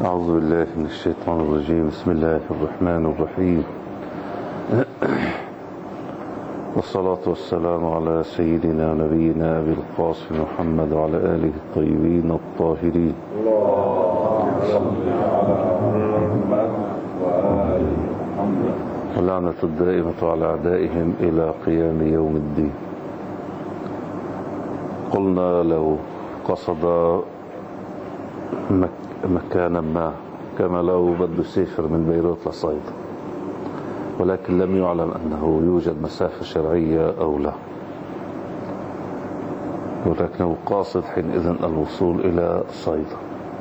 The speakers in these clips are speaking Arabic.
أعوذ بالله من الشيطان الرجيم. بسم الله الرحمن الرحيم. والصلاة والسلام على سيدنا نبينا أبي القاسم محمد وعلى آله الطيبين الطاهرين. اللهم صل على محمد وآل محمد. واللعنة الدائمة على أعدائهم إلى قيام يوم الدين. قلنا لو قصد مكانا ما، كما لو بده يسافر من بيروت لصيدا، ولكن لم يعلم أنه يوجد مسافة شرعية أو لا، ولكنه قاصد حينئذ الوصول إلى صيدا،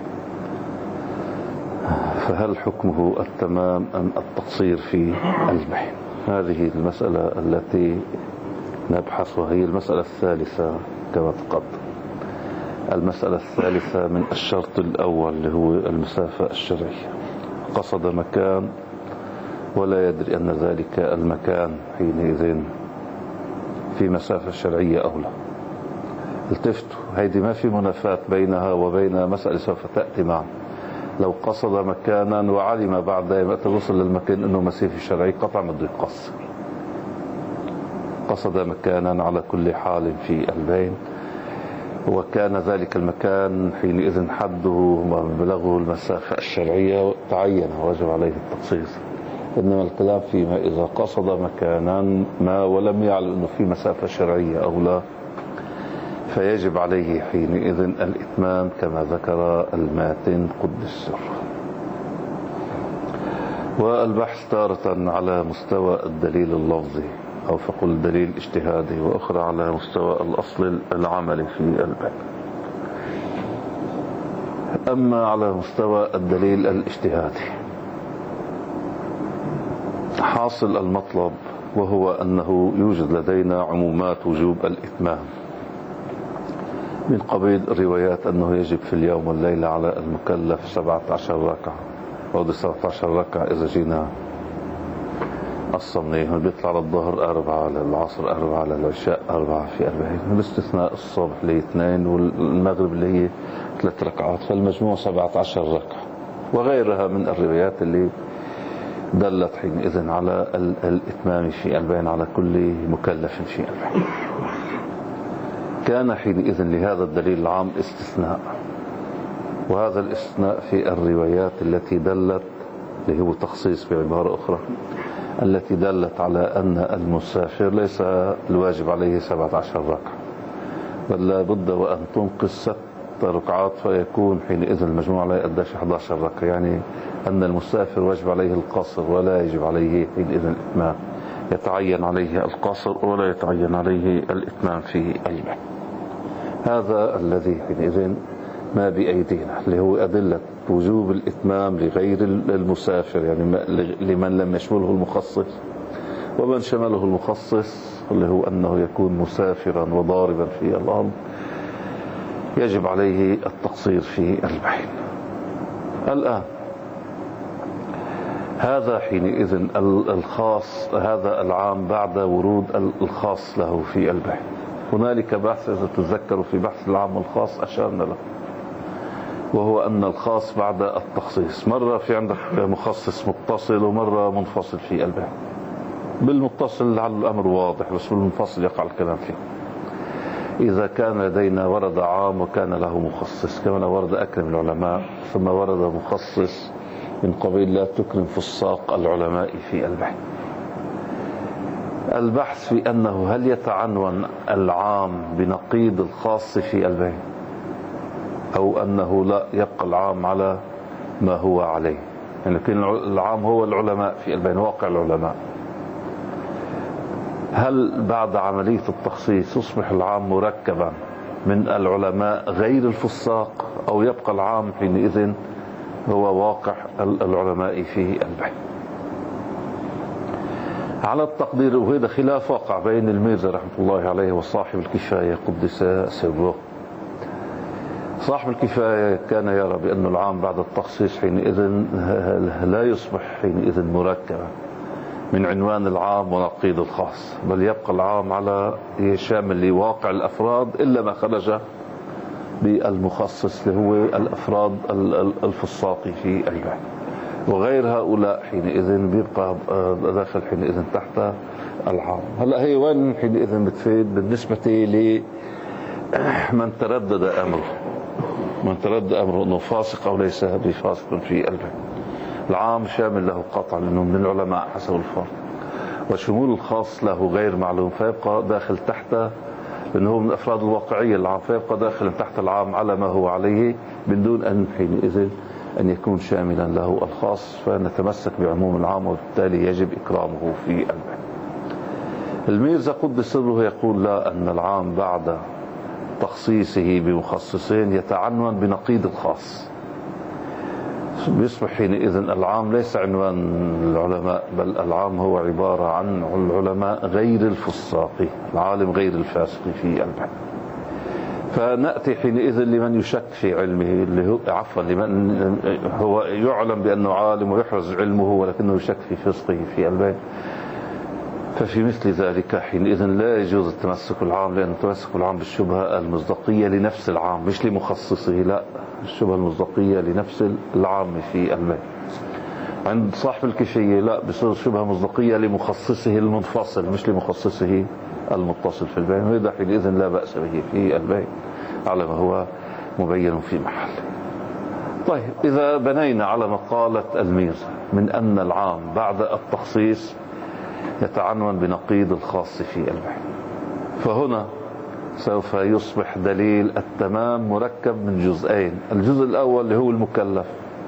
فهل حكمه التمام أم التقصير في البحث؟ هذه المسألة التي نبحثها، هي المسألة الثالثة كما تقدم. المسألة الثالثة من الشرط الأول اللي هو المسافة الشرعية. قصد مكان ولا يدري أن ذلك المكان حينئذ في مسافة شرعية أو لا. التفتوا، هيدي ما في منافاة بينها وبين مسألة سوف تأتي معا. لو قصد مكانا وعلم بعد ما توصل للمكان أنه مسافة شرعية، قطع بده يقصر. قصد مكانا على كل حال في البين، وكان ذلك المكان حينئذ حده ومبلغه المسافة الشرعية، تعين وجب عليه التقصير. إنما الكلام فيما إذا قصد مكانا ما ولم يعلم أنه في مسافة شرعية أو لا، فيجب عليه حينئذ الإتمام كما ذكر الماتن قدس سره. والبحث تارة على مستوى الدليل اللفظي أو فقل الدليل الاجتهادي، وأخرى على مستوى الأصل العملي في البحث. أما على مستوى الدليل الاجتهادي، حاصل المطلب وهو أنه يوجد لدينا عمومات وجوب الإتمام، من قبيل الروايات أنه يجب في اليوم والليلة على المكلف 17 ركعة، أو 17 ركعة إذا جينا الصمنيه، بيطلع للظهر 4، للعصر 4، للعشاء 4 في 40، باستثناء الصبح اللي 2، والمغرب اللي هي 3 ركعات، فالمجموع 17 ركعة، وغيرها من الروايات اللي دلت حينئذ على الإتمام في 40 على كل مكلف في 40. كان حينئذ لهذا الدليل العام استثناء، وهذا الاستثناء في الروايات التي دلت، اللي هو تخصيص بعبارة أخرى، التي دلت على أن المسافر ليس الواجب عليه 17 ركعة، بل لابد وأن تنقص 6 ركعات، فيكون حينئذ المجموع لا يقدرش 11 ركعة، يعني أن المسافر واجب عليه القصر ولا يجب عليه حينئذ الإتمام، يتعين عليه القصر ولا يتعين عليه الإتمام في البحث. هذا الذي حينئذ ما بأيدينا، اللي هو أدلة وجوب الإتمام لغير المسافر، يعني لمن لم يشمله المخصص، ومن شمله المخصص اللي هو أنه يكون مسافرا وضاربا في الأرض يجب عليه التقصير في البحث. الآن هذا حينئذ الخاص، هذا العام بعد ورود الخاص له في البحث. هنالك بحث إذا تتذكروا في بحث العام والخاص أشرنا له، وهو أن الخاص بعد التخصيص، مرة في عندك مخصص متصل ومرة منفصل في البحث. بالمتصل لعل الأمر واضح، بس بالمنفصل يقع الكلام فيه. إذا كان لدينا ورد عام وكان له مخصص، كما ورد أكرم العلماء، ثم ورد مخصص من قبيل لا تكرم فساق العلماء في البحث. البحث في أنه هل يتعنون العام بنقيض الخاص في البحث، أو أنه لا يبقى العام على ما هو عليه، يعني لكن العام هو العلماء في البين، واقع العلماء. هل بعد عملية التخصيص يصبح العام مركبا من العلماء غير الفساق، أو يبقى العام حينئذ هو واقع العلماء في البحث؟ على التقدير، وهذا خلاف وقع بين الميرزا رحمة الله عليه وصاحب الكفاية قدس سره. صاحب الكفاية كان يرى بأن العام بعد التخصيص حينئذ لا يصبح حينئذ مركبا من عنوان العام ونقيض الخاص، بل يبقى العام على شامل لواقع الأفراد إلا ما خرج بالمخصص اللي هو الأفراد الفصاقي في البيع، وغير هؤلاء حينئذ بيبقى داخل حينئذ تحت العام. هلا هي وين حينئذ بتفيد بالنسبة لمن تردد أمره أنه فاسق أو ليس بفاسق في البيع؟ العام شامل له قطعا لأنه من العلماء حسب الفرق، وشمول الخاص له غير معلوم فيبقى داخل تحت، لأنه من الأفراد الواقعية العام، فيبقى داخل تحت العام على ما هو عليه من دون أن حينئذ أن يكون شاملا له الخاص، فنتمسك بعموم العام وبالتالي يجب إكرامه في البيع. الميرزا قدس سره يقول لا، أن العام بعد تخصيصه بمخصصين يتعنون بنقيض الخاص، بيصبح حينئذ العام ليس عنوان العلماء، بل العام هو عبارة عن العلماء غير الفساق، العالم غير الفاسق في البيع. فنأتي حينئذ لمن يشك في علمه، اللي هو لمن هو يعلم بأنه عالم ويحرز علمه ولكنه يشك في فسقه في البيع. ففي مثل ذلك حينئذ لا يجوز التمسك العام، لأن التمسك العام بالشبهة المصداقية لنفس العام مش لمخصصه، لا، الشبهة المصداقية لنفس العام في البيع. عند صاحب الكيفية لا، بصير شبهة مصداقية لمخصصه المنفصل مش لمخصصه المتصل في البيع، وهذا حينئذ لا بأس به في البيع على ما هو مبين في محل. طيب، إذا بنينا على مقالة الميرزا من أن العام بعد التخصيص يتعنون بنقيض الخاص في البيع، فهنا سوف يصبح دليل التمام مركب من جزئين. الجزء الأول اللي هو المكلف،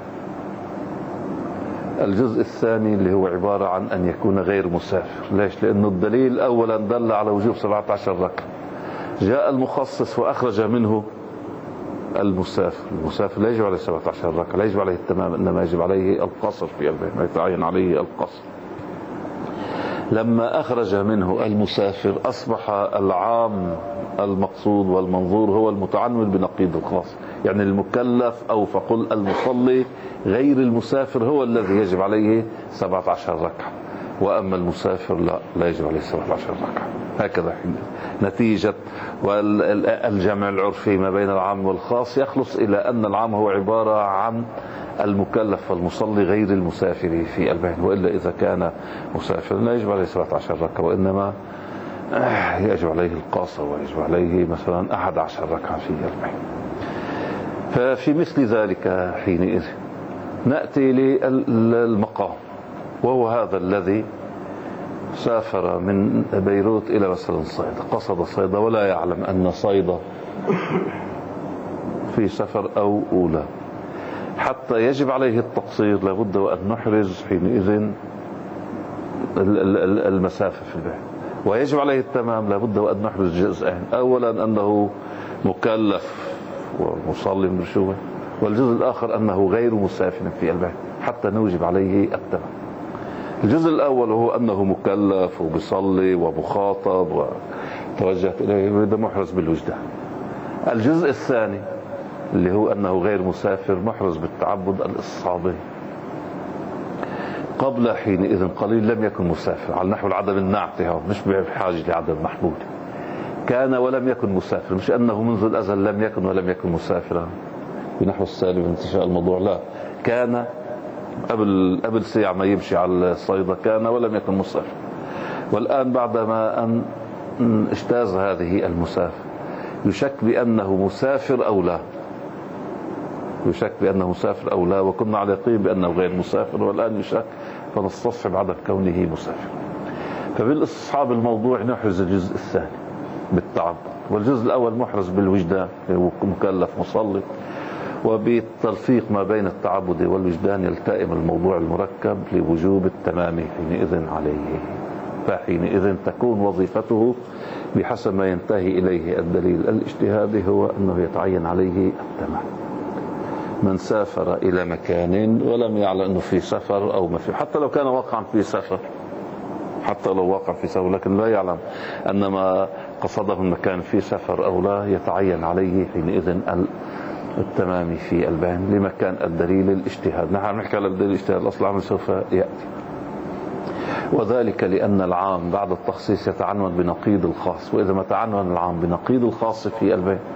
الجزء الثاني اللي هو عبارة عن أن يكون غير مسافر. ليش؟ لأنه الدليل أولا دل على وجوب 17 ركعة، جاء المخصص وأخرج منه المسافر. المسافر لا يجب عليه 17 ركعة، لا يجب عليه التمام، إنما يجب عليه القصر في البيع، ما يتعين عليه القصر. لما أخرج منه المسافر أصبح العام المقصود والمنظور هو المتعنون بنقيض الخاص، يعني المكلف أو فقل المصلي غير المسافر هو الذي يجب عليه 17 ركعة، وأما المسافر لا يجب عليه 17 ركعة. هكذا نتيجة والجمع العرفي ما بين العام والخاص يخلص إلى أن العام هو عبارة عن المكلف والمصلي غير المسافر في البيع، وإلا إذا كان مسافر لا يجب عليه 17 ركعة، وإنما يجب عليه القاصر ويجب عليه مثلا 11 ركعة في البيع. ففي مثل ذلك حينئذ نأتي للمقام، وهو هذا الذي سافر من بيروت إلى مثلا صيدا، قصد صيدا ولا يعلم أن صيدا في سفر أو أولى، حتى يجب عليه التقصير لابد وأن نحرز حينئذ المسافة في البيع، ويجب عليه التمام لابد وأن نحرز جزئين. أولا أنه مكلف ومصلي برشوة، والجزء الآخر أنه غير مسافر في البيع حتى نوجب عليه التمام. الجزء الأول هو أنه مكلف وبيصلي ومخاطب وتوجهت إليه وهذا محرز بالوجدان. الجزء الثاني اللي هو أنه غير مسافر محرز بالتعبد الإصابي، قبل حينئذ قليل لم يكن مسافر على نحو العدم الناعتي، مش بحاجة لعدم محمود، كان ولم يكن مسافر، مش أنه منذ الأزل لم يكن ولم يكن مسافرا بنحو السالب انتشاء الموضوع، لا، كان قبل ساعة ما يمشي على الصيدة كان ولم يكن مسافر، والآن بعدما أن اجتاز هذه المسافة يشك بأنه مسافر أو لا، يشك بأنه مسافر أو لا، وكنا على يقين بأنه غير مسافر، والآن يشك، فنستصحب عدم كونه مسافر. فبالاستصحاب الموضوع نحرز الجزء الثاني بالتعبد، والجزء الأول محرز بالوجدان، هو مكلف مصلي، وبالتلفيق ما بين التعبد والوجدان يلتئم الموضوع المركب لوجوب التمام حينئذ عليه. فحينئذ تكون وظيفته بحسب ما ينتهي إليه الدليل الاجتهادي هو أنه يتعين عليه التمام. من سافر إلى مكان ولم يعلم أنه في سفر أو ما في، حتى لو كان واقعا في سفر، حتى لو واقع في سفر لكن لا يعلم أن ما قصده المكان في سفر أو لا، يتعين عليه حينئذ التمام في البيان لما كان الدليل الاجتهاد. نحن نحكي على الدليل الاجتهاد، الأصل العام سوف يأتي، وذلك لأن العام بعد التخصيص يتعنون بنقيض الخاص، وإذا ما تعنون العام بنقيض الخاص في البيان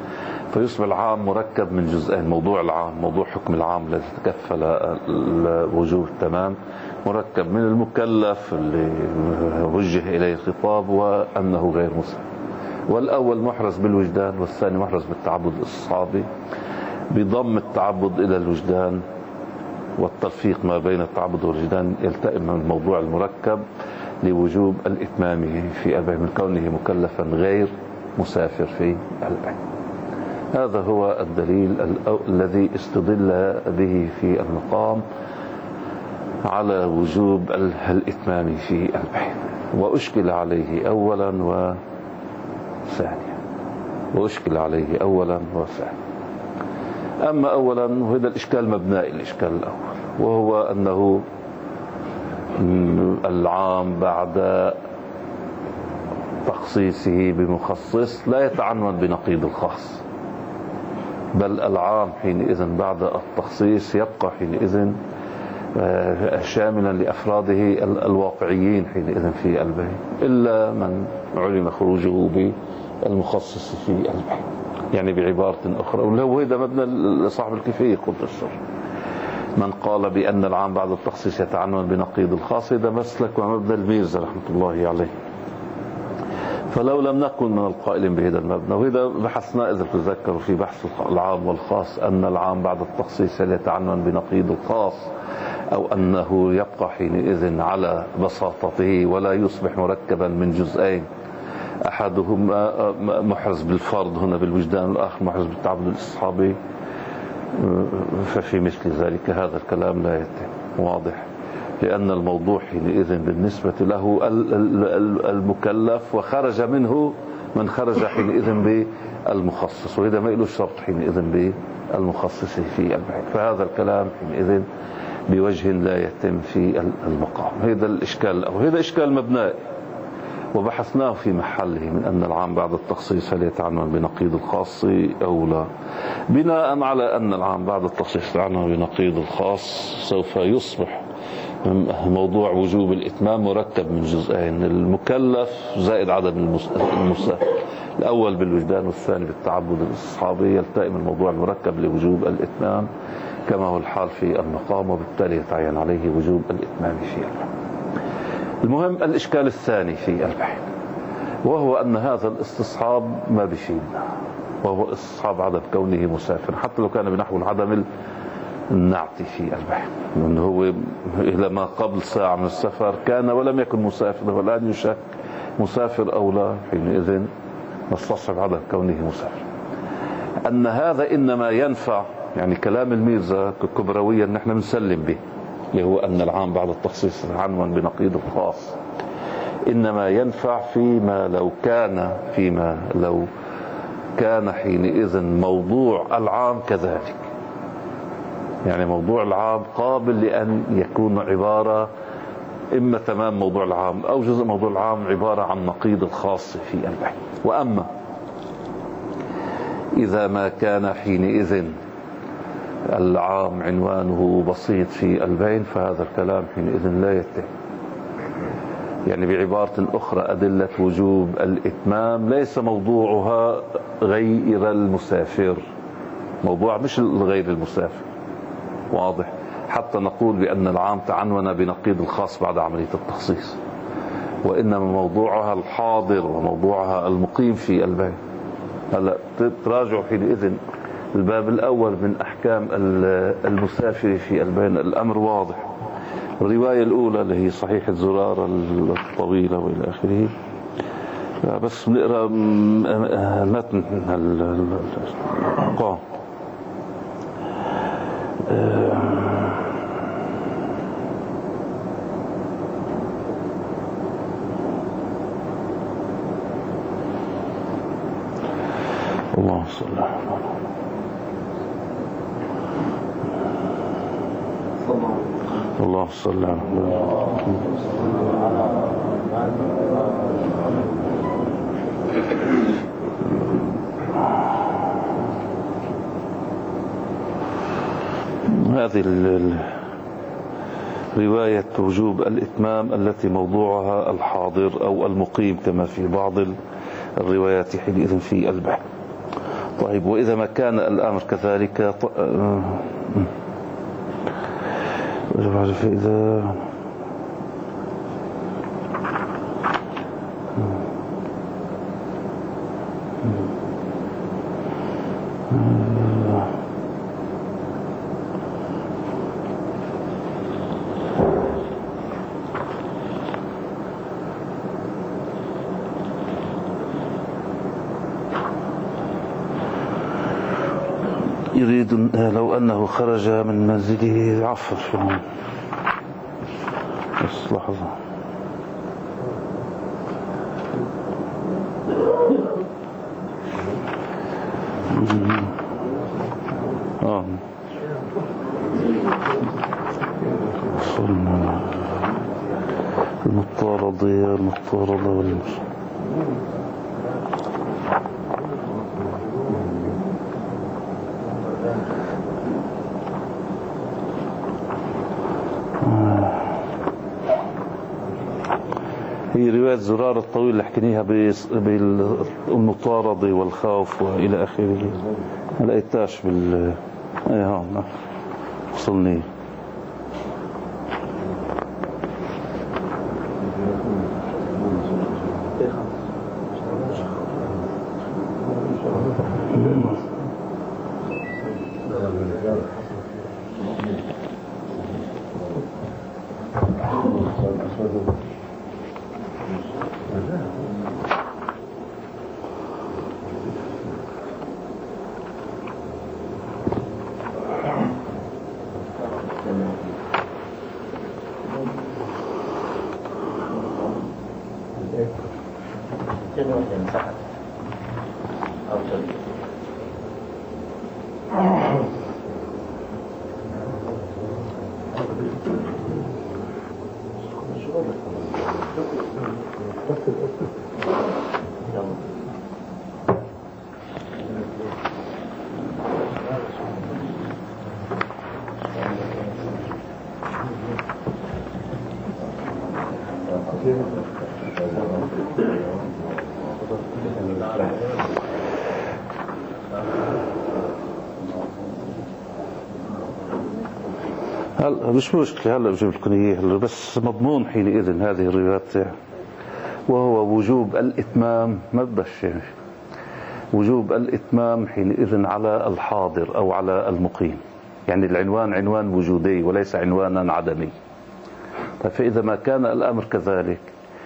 فيصبح العام مركب من جزئين. موضوع العام، موضوع حكم العام الذي تكفل وجوه التمام، مركب من المكلف اللي وجه إليه الخطاب وأنه غير مسلم. والأول محرز بالوجدان والثاني محرز بالتعبد الاستصحابي، بضم التعبد إلى الوجدان والترفيق ما بين التعبد والوجدان يلتئم من الموضوع المركب لوجوب الإتمام في البيع من كونه مكلفا غير مسافر في البيع. هذا هو الدليل الذي استدل به في المقام على وجوب الإتمام في البيع، وأشكل عليه أولا وثانيا. أما أولا وهذا الإشكال مبنائي، الإشكال الأول وهو أنه العام بعد تخصيصه بمخصص لا يتعنون بنقيض الخاص، بل العام حينئذ بعد التخصيص يبقى حينئذ شاملا لأفراده الواقعيين حينئذ في البيع، إلا من علم خروجه بالمخصص في البيع. يعني بعبارة أخرى، ولو هذا مبنى صاحب الكيفية قلت الشر، من قال بأن العام بعد التخصيص يتعنون بنقيض الخاص، هذا مسلك ومبنى الميرزا رحمة الله عليه. فلو لم نكن من القائلين بهذا المبنى، وهذا بحثنا إذا تذكروا في بحث العام والخاص، أن العام بعد التخصيص يتعنون بنقيض الخاص، أو أنه يبقى حينئذ على بساطته ولا يصبح مركبا من جزئين، أحدهما محرز بالفرض هنا بالوجدان والآخر محرز بالتعبد الاستصحابي، ففي مثل ذلك هذا الكلام لا يتم. واضح؟ لأن الموضوع حينئذ بالنسبة له المكلف، وخرج منه من خرج حينئذ بالمخصص، وإذا ما له شرط حينئذ بالمخصص في البيع، فهذا الكلام حينئذ بوجه لا يتم في المقام. هذا الإشكال، أو هذا إشكال مبنائي وبحثناه في محله، من أن العام بعد التخصيص هل يتعنون بنقيض الخاص أو لا. بناء على أن العام بعد التخصيص يتعنون بنقيض الخاص، سوف يصبح موضوع وجوب الإتمام مركب من جزئين، المكلف زائد عدد المسافر، الأول بالوجدان والثاني بالتعبد الاستصحابي، يلتئم الموضوع المركب لوجوب الإتمام كما هو الحال في المقام، وبالتالي يتعين عليه وجوب الإتمام في البيع. المهم الإشكال الثاني في البيع، وهو أن هذا الاستصحاب ما بيفيدنا، وهو استصحاب عدم كونه مسافر، حتى لو كان بنحو عدم النعت في البيع، لأنه هو إلى ما قبل ساعة من السفر كان ولم يكن مسافر، والآن يشك مسافر أو لا، حينئذ نستصحب عدم كونه مسافر. أن هذا إنما ينفع، يعني كلام الميرزا كبرويا نحن بنسلم به، اللي هو أن العام بعد التخصيص عنوان بنقيض الخاص، إنما ينفع فيما لو كان حينئذ موضوع العام كذلك، يعني موضوع العام قابل لأن يكون عبارة إما تمام موضوع العام أو جزء موضوع العام عبارة عن نقيض الخاص في البيع. وأما إذا ما كان حينئذ العام عنوانه بسيط في البين، فهذا الكلام حينئذ لا يتم. يعني بعبارة أخرى، أدلة وجوب الإتمام ليس موضوعها غير المسافر، موضوع مش غير المسافر. واضح؟ حتى نقول بأن العام تعنون بنقيض الخاص بعد عملية التخصيص، وإنما موضوعها الحاضر وموضوعها المقيم في البين. هلا تراجعوا حينئذ الباب الأول من أحكام المسافر في البين، الأمر واضح. الرواية الأولى اللي هي صحيح الزرارة الطويلة وإلى آخره، بس نقرأ متن الأرقام. اللهم صل على محمد. اللهم صل على محمد. هذه رواية وجوب الإتمام التي موضوعها الحاضر أو المقيم كما في بعض الروايات حينئذ في البحث. طيب وإذا ما كان الأمر كذلك إذا يريد لو أنه خرج من منزله عفوا بس لحظة وصلنا المطاردة والمش هي رواية زرار الطويل اللي حكيناها بالمطاردة والخوف وإلى آخره. ما لقيتهاش هون وصلني. هلا مش مشكلة، هلا بجيب لكم اياه بس مضمون حينئذ هذه الروايات، وهو وجوب الإتمام. ما بدش وجوب الإتمام حينئذ على الحاضر أو على المقيم، يعني العنوان عنوان وجودي وليس عنوانا عدمي. فإذا ما كان الأمر كذلك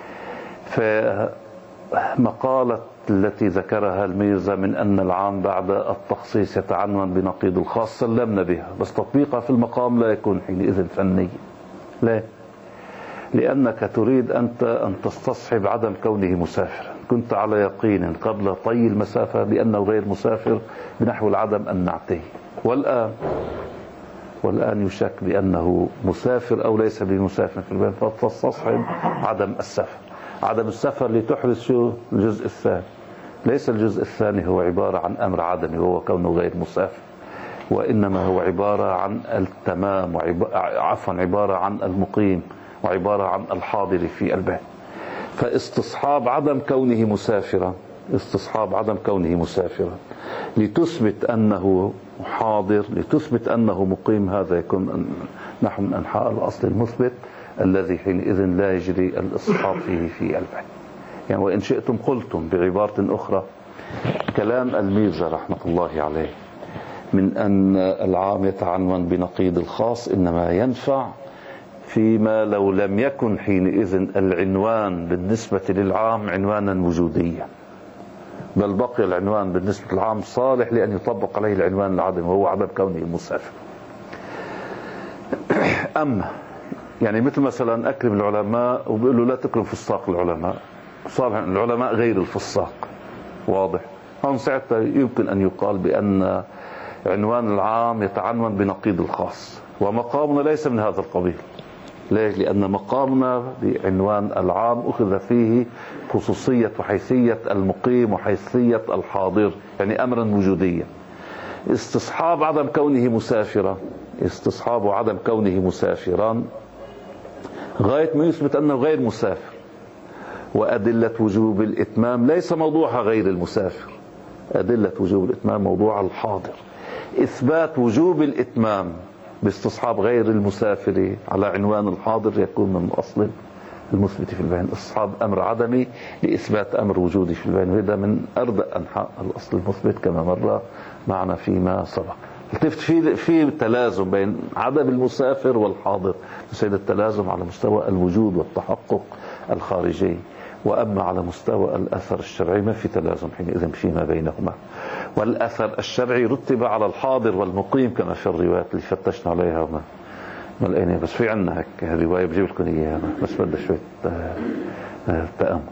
فمقالة التي ذكرها الميرزا من أن العام بعد التخصيص يتعنون بنقيض الخاص سلمنا بها، بس تطبيقها في المقام لا يكون حينئذ فني. لا، لأنك تريد أنت أن تستصحب عدم كونه مسافرا. كنت على يقين قبل طي المسافة بأنه غير مسافر بنحو العدم أن نعتيه، والآن يشك بأنه مسافر أو ليس بمسافر في البلد، فتستصحب عدم السفر. عدم السفر لتحرز شو الجزء الثاني. ليس الجزء الثاني هو عبارة عن أمر عدمي وهو كونه غير مسافر، وإنما هو عبارة عن التمام عبارة عن المقيم وعبارة عن الحاضر في البيت. فاستصحاب عدم كونه مسافرا لتثبت أنه حاضر، لتثبت أنه مقيم، هذا يكون نحو من أنحاء الأصل المثبت الذي حينئذ لا يجري الاستصحاب فيه في البيت. يعني وإن شئتم قلتم بعبارة أخرى كلام الميرزا رحمة الله عليه من أن العام يتعنون بنقيض الخاص إنما ينفع فيما لو لم يكن حينئذ العنوان بالنسبة للعام عنوانا وجوديا، بل بقي العنوان بالنسبة للعام صالح لأن يطبق عليه العنوان العدم وهو عدم كونه مسافر. أما يعني مثل مثلا أكرم العلماء وبيقول له لا تكرم فساق العلماء، صالح العلماء غير الفساق، واضح. هون ساعتها يمكن أن يقال بأن عنوان العام يتعنون بنقيض الخاص، ومقامنا ليس من هذا القبيل. ليش؟ لأن مقامنا بعنوان العام أخذ فيه خصوصية وحيثية المقيم وحيثية الحاضر، يعني أمرا وجوديا. استصحاب عدم كونه مسافرا غاية ما يثبت أنه غير مسافر، وأدلة وجوب الإتمام ليس موضوعها غير المسافر، أدلة وجوب الإتمام موضوع الحاضر. إثبات وجوب الإتمام باستصحاب غير المسافر على عنوان الحاضر يكون من أصل المثبت في البين. استصحاب أمر عدمي لإثبات أمر وجودي في البين، وهذا من أردأ أنحاء الأصل المثبت كما مر معنا فيما سبق. في تلازم بين عدم المسافر والحاضر، بس هذا التلازم على مستوى الوجود والتحقق الخارجي، وأما على مستوى الأثر الشرعي ما في تلازم حينئذ فيما بينهما. والأثر الشرعي رتب على الحاضر والمقيم كما في الروايات اللي فتشنا عليها وما لقينا، بس في عنا هيك الرواية بجيب لكم إياها بس بدها شوية تأمل.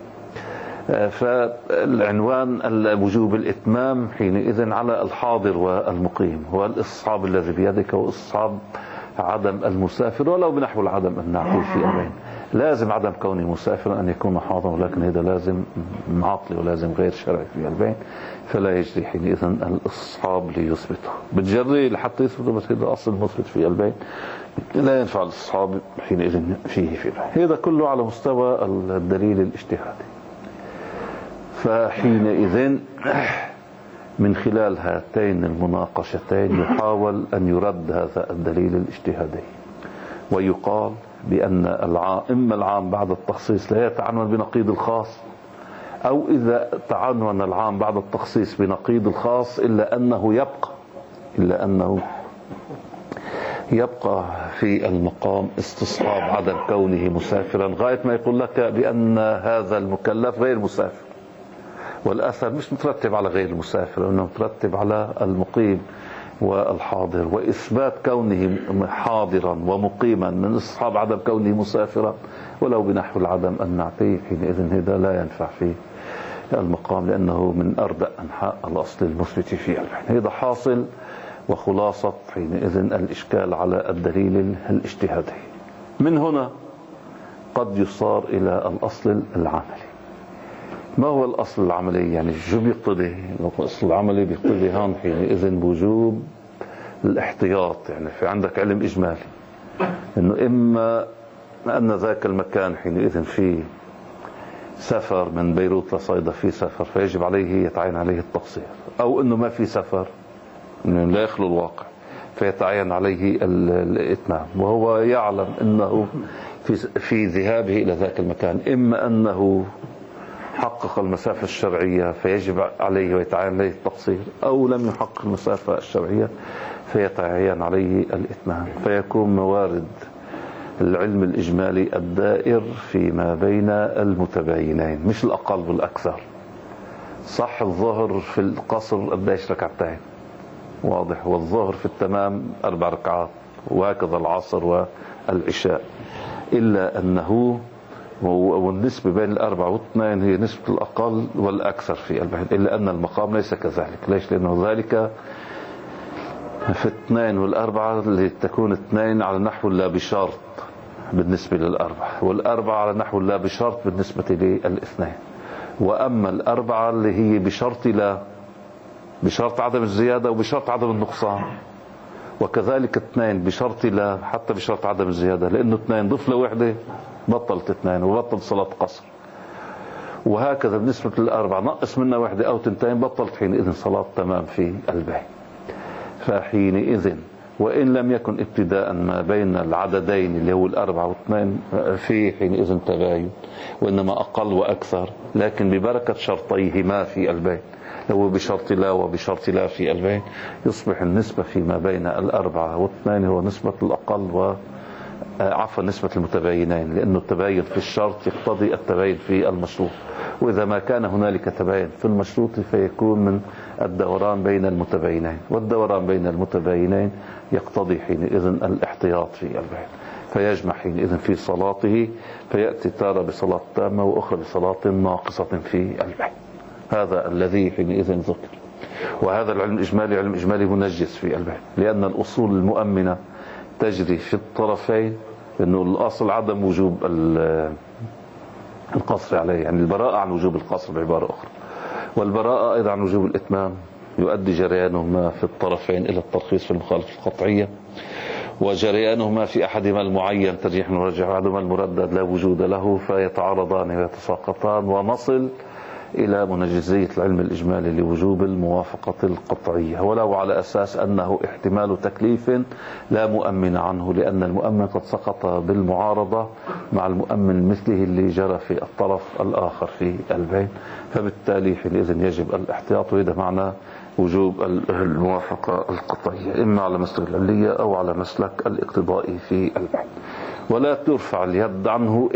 فالعنوان وجوب الإتمام حينئذ على الحاضر والمقيم، هو الاستصحاب الذي بيدك واستصحاب عدم المسافر ولو بنحو العدم النعقل في أمرين. لازم عدم كوني مسافرا أن يكون حاضرا، ولكن هذا لازم عقلي ولازم غير شرعي في البين، فلا يجري حينئذ الاستصحاب ليثبته. بتجري لحتى يثبته، بس هذا أصل مثبت في البين لا ينفع الاستصحاب حينئذ فيه في البين. هذا كله على مستوى الدليل الاجتهادي. فحينئذ من خلال هاتين المناقشتين يحاول أن يرد هذا الدليل الاجتهادي، ويقال بأن إما العام بعد التخصيص لا يتعنون بنقيض الخاص، أو إذا تعنون العام بعد التخصيص بنقيض الخاص إلا أنه يبقى في المقام استصحاب عدم كونه مسافرا، غاية ما يقول لك بأن هذا المكلف غير مسافر، والأثر مش مترتب على غير المسافر، إنه مترتب على المقيم والحاضر، وإثبات كونه حاضرا ومقيما من استصحاب عدم كونه مسافرا ولو بنحو العدم النعتي. حينئذ هذا لا ينفع في المقام، لأنه من أردأ أنحاء الأصل المثبت في البين. هذا حاصل وخلاصة حينئذ الإشكال على الدليل الاجتهادي. من هنا قد يصار إلى الأصل العملي. ما هو الأصل العملي؟ يعني شو بيقتضي الأصل العملي؟ بيقتضي هون حينئذ بوجوب الاحتياط. يعني في عندك علم إجمالي إنه إما أن ذاك المكان حينئذ فيه سفر من بيروت لصيدا، في سفر فيجب عليه يتعين عليه التقصير، أو إنه ما في سفر لا يخلو الواقع فيتعين عليه الإتمام، وهو يعلم أنه في ذهابه إلى ذاك المكان إما أنه حقق المسافة الشرعية فيجب عليه ويتعين عليه التقصير، أو لم يحقق المسافة الشرعية فيتعين عليه الإتمام. فيكون موارد العلم الإجمالي الدائر فيما بين المتباينين، مش الأقل والأكثر. صح الظهر في القصر قديش ركعتين واضح، والظهر في التمام 4 ركعات، وهكذا العصر والعشاء، إلا أنه والنسبة بين 4 و2 هي نسبة الأقل والأكثر في البحث، إلا أن المقام ليس كذلك. ليش؟ لأنه ذلك في 2 و4 لتكون 2 على نحو لا بشرط بالنسبة لل4، وال4 على نحو لا بشرط بالنسبة لل2. وأما ال4 اللي هي بشرط لا، بشرط عدم الزيادة وبشرط عدم النقصان، وكذلك 2 بشرط لا حتى بشرط عدم الزيادة، لأنه 2 ضف له وحدة بطلت 2 وبطل صلاة قصر، وهكذا بالنسبة لل4 نقص منها وحدة أو 2 بطلت حينئذ صلاة تمام في البيت. فحينئذ وإن لم يكن ابتداء ما بين العددين اللي هو 4 و2 في حينئذ تباين، وإنما أقل وأكثر، لكن ببركة شرطيهما في البيت، لو بشرط لا وبشرط لا في البيت، يصبح النسبة فيما بين 4 و2 هو نسبة الأقل نسبة المتباينين، لأنه التباين في الشرط يقتضي التباين في المشروط، وإذا ما كان هنالك تباين في المشروط فيكون من الدوران بين المتباينين، والدوران بين المتباينين يقتضي حينئذ الاحتياط في البيت، فيجمع حينئذ في صلاته، فيأتي تارة بصلاة تامة وأخرى بصلاة ناقصة في البيت. هذا الذي حينئذ ذكر. وهذا العلم الإجمالي علم إجمالي منجز في البيت، لأن الأصول المؤمنة تجري في الطرفين، لأنه الأصل عدم وجوب القصر عليه، يعني البراءة عن وجوب القصر بعبارة أخرى، والبراءة أيضا عن وجوب الإتمام يؤدي جريانهما في الطرفين إلى الترخيص في المخالفة القطعية، وجريانهما في أحدهما المعين ترجيح مرجح وأحدهما المردد لا وجود له، فيتعارضان ويتساقطان، ونصل إلى منجزية العلم الإجمالي لوجوب الموافقة القطعية، ولو على أساس أنه احتمال تكليف لا مؤمن عنه، لأن المؤمن قد سقط بالمعارضة مع المؤمن مثله اللي جرى في الطرف الآخر في البين، فبالتالي حينئذ يجب الاحتياط. وهذا معنى وجوب الموافقة القطعية، إما على مسلك العلية أو على مسلك الاقتضائي في البين. ولا ترفع اليد عنه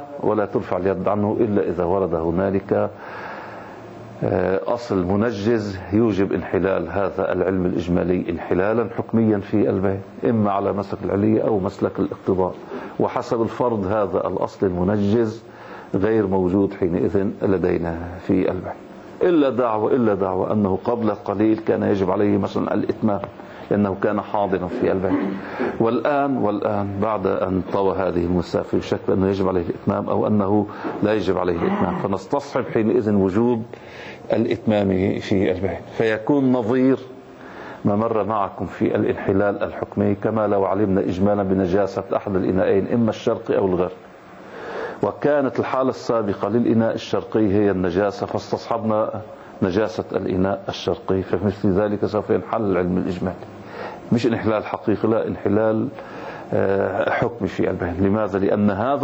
إلا إذا ورد هنالك أصل منجز يوجب انحلال هذا العلم الإجمالي انحلالا حكميا في البين، إما على مسلك العلية أو مسلك الاقتضاء. وحسب الفرض هذا الأصل المنجز غير موجود حينئذ لدينا في البين، إلا دعوة أنه قبل قليل كان يجب عليه مثلا الإتمام لأنه كان حاضرا في البيت، والآن بعد أن طوى هذه المسافة يشك أنه يجب عليه الإتمام أو أنه لا يجب عليه الإتمام، فنستصحب حينئذ وجوب الإتمام في البيت، فيكون نظير ما مر معكم في الانحلال الحكمي، كما لو علمنا إجمالا بنجاسة أحد الإناءين إما الشرقي أو الغربي، وكانت الحالة السابقة للإناء الشرقي هي النجاسة، فاستصحبنا نجاسة الإناء الشرقي، فمثل ذلك سوف ينحل العلم الإجمالي، مش انحلال حقيقي، لا انحلال حكمي في البين. لماذا؟ لأن هذا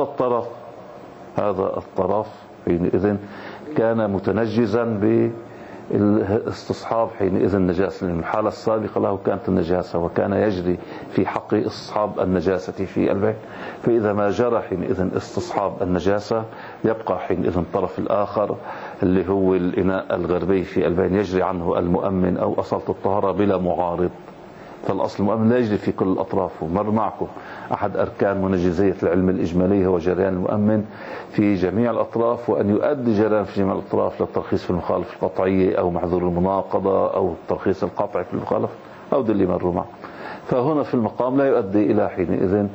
الطرف حينئذ كان متنجزا بالاستصحاب حينئذ النجاسة، لأن الحالة السابقة له كانت النجاسة وكان يجري في حقه استصحاب النجاسة في البين، فإذا ما جرى حينئذ استصحاب النجاسة يبقى حينئذ الطرف الآخر اللي هو الإناء الغربي في البين يجري عنه المؤمن أو أصالة الطهارة بلا معارض. فالأصل المؤمن لا يجري في كل الأطراف، ومر معكم أحد أركان منجزية العلم الإجمالي هو جريان المؤمن في جميع الأطراف، وأن يؤدي جريان في جميع الأطراف للترخيص في المخالفة القطعية أو محظور المناقضة أو الترخيص القطعي في المخالفة أو ده اللي مروا معكم. فهنا في المقام لا يؤدي إلى حينئذ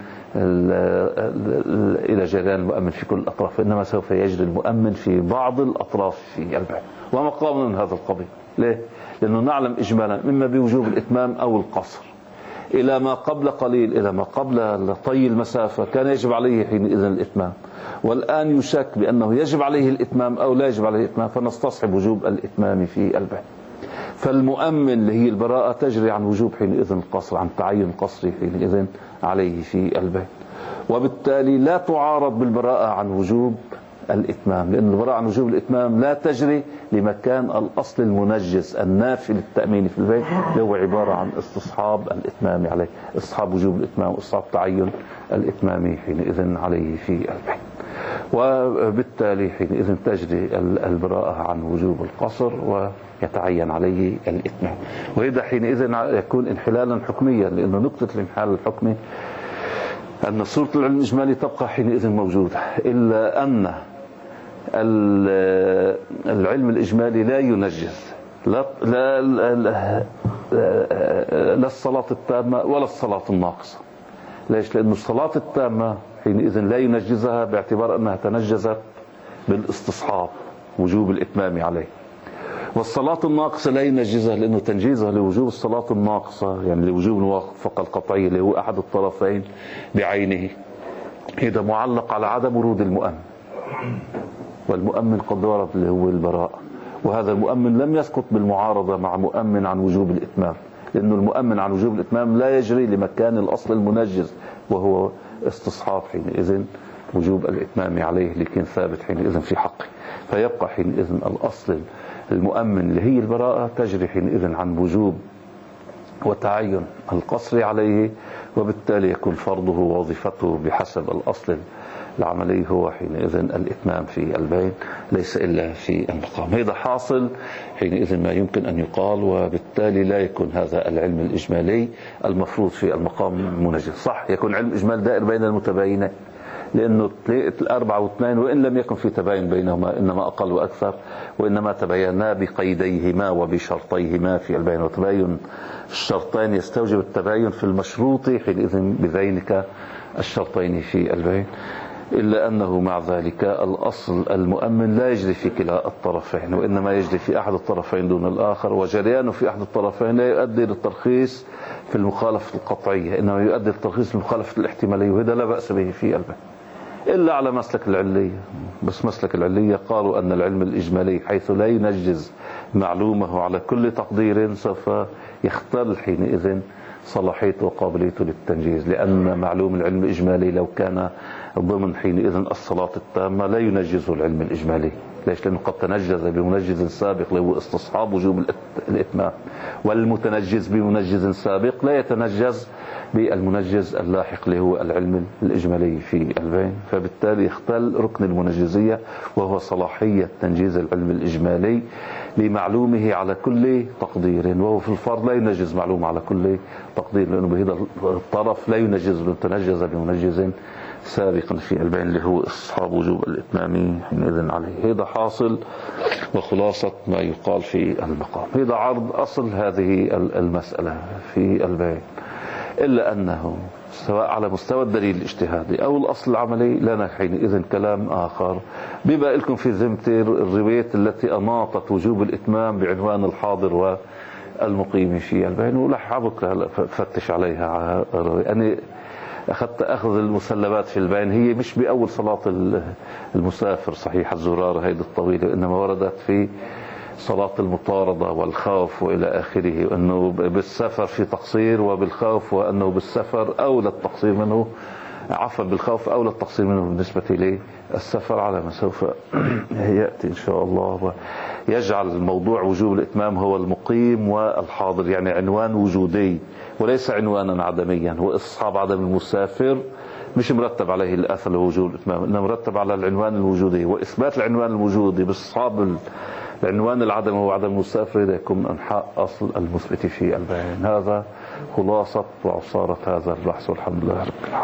إلى جريان المؤمن في كل الأطراف، إنما سوف يجري المؤمن في بعض الأطراف في البين، ومقام من هذا القضية. ليه؟ لأنه نعلم إجمالا إما بوجوب الإتمام أو القصر، إلى ما قبل قليل، إلى ما قبل طي المسافة كان يجب عليه حينئذ الإتمام، والآن يشك بأنه يجب عليه الإتمام أو لا يجب عليه الإتمام، فنستصحب وجوب الإتمام في البين. فالمؤمن اللي هي البراءة تجري عن وجوب حينئذ القصر، عن تعين قصري حينئذ عليه في البين، وبالتالي لا تعارض بالبراءة عن وجوب الإتمام، لأن البراءة عن وجوب الإتمام لا تجري لمكان الأصل المنجز النافي للتأمين في البيت، هو عبارة عن استصحاب الإتمام عليه، استصحاب وجوب الإتمام واستصحاب تعين الإتمام حينئذ عليه في البيت، وبالتالي حينئذ تجري البراءة عن وجوب القصر ويتعين عليه الإتمام، وإذا حينئذ يكون انحلالا حكميا، لأنه نقطة الانحلال الحكمي أن صورة العلم الإجمالي تبقى حينئذ موجودة، إلا أن العلم الإجمالي لا ينجز لا الصلاة التامة ولا الصلاة الناقصة. ليش؟ لأن الصلاة التامة حينئذ لا ينجزها باعتبار أنها تنجزت بالاستصحاب وجوب الإتمام عليه، والصلاة الناقصة لا ينجزها لأنه تنجيزها لوجوب الصلاة الناقصة، يعني لوجوب الموافقة القطعية اللي هو أحد الطرفين بعينه، إذا معلق على عدم ورود المؤمن، والمؤمن قد ورد اللي هو البراءة، وهذا المؤمن لم يسقط بالمعارضة مع مؤمن عن وجوب الإتمام، لأنه المؤمن عن وجوب الإتمام لا يجري لمكان الأصل المنجز وهو استصحاب حينئذ وجوب الإتمام عليه لكن ثابت حينئذ في حقه، فيبقى حينئذ الأصل المؤمن اللي هي البراءة تجري حينئذ عن وجوب وتعين القصر عليه، وبالتالي يكون فرضه ووظيفته بحسب الأصل العملي هو حينئذ الإتمام في البين، ليس إلا في المقام. هذا حاصل حينئذ ما يمكن أن يقال، وبالتالي لا يكون هذا العلم الإجمالي المفروض في المقام منجز. صح يكون علم الإجمال دائر بين المتباينين، لأنه الأربعة واثنين وإن لم يكن في تباين بينهما إنما أقل وأكثر، وإنما تباينا بقيديهما وبشرطيهما في البين، وتباين الشرطين يستوجب التباين في المشروط حينئذ بذلك الشرطين في البين، إلا أنه مع ذلك الأصل المؤمن لا يجري في كلا الطرفين، وإنما يجري في أحد الطرفين دون الآخر، وجريانه في أحد الطرفين لا يؤدي للترخيص في المخالفة القطعية، إنما يؤدي للترخيص في المخالفة الاحتمالية، وهذا لا بأس به في البين. إلا على مسلك العلية. بس مسلك العلية قالوا أن العلم الإجمالي حيث لا ينجز معلومه على كل تقدير سوف يختل حينئذ صلاحيته وقابليته للتنجيز، لأن معلوم العلم الإجمالي لو كان ضمن حينئذ الصلاة التامة لا ينجزه العلم الإجمالي. ليش؟ لأنه قد تنجز بمنجز سابق اللي هو استصحاب وجوب الإتمام، والمتنجز بمنجز سابق لا يتنجز بالمنجز اللاحق اللي هو العلم الإجمالي في البين، فبالتالي يختل ركن المنجزية وهو صلاحية تنجيز العلم الإجمالي لمعلومه على كل تقدير، وهو في الفرض لا ينجز معلومة على كل تقدير، لأنه بهذا الطرف لا ينجز تنجز بمنجز سابقا في البين اللي هو استصحاب وجوب الإتمام حينئذ عليه. هذا حاصل وخلاصة ما يقال في المقام. هذا عرض أصل هذه المسألة في البين، إلا أنه سواء على مستوى الدليل الاجتهادي أو الأصل العملي لنا حينئذ كلام آخر. بما لكم في ذمتي الروايات التي أناطت وجوب الإتمام بعنوان الحاضر والمقيم في البين، ولح بكرة فتش عليها. أنا أخذت أخذ المسلمات في البين، هي مش بأول صلاة المسافر صحيح الزرارة هيدي الطويلة، إنما وردت في صلاة المطاردة والخوف وإلى آخره، أنه بالسفر في تقصير وبالخوف، وأنه بالسفر أولى التقصير منه، عفوا بالخوف أولى التقصير منه بالنسبة للسفر، على ما سوف يأتي إن شاء الله. ويجعل الموضوع وجوب الإتمام هو المقيم والحاضر، يعني عنوان وجودي وليس عنوانا عدميا. هو استصحاب عدم المسافر مش مرتب عليه الأثر وجوب الإتمام، إنما مرتب على العنوان الوجودي، وإثبات العنوان الوجودي باستصحاب العنوان العدم هو عدم المسافر إذا يكون أنحاء أصل المثبت في البيان. هذا خلاصة وعصارة هذا البحث، والحمد لله رب العالمين.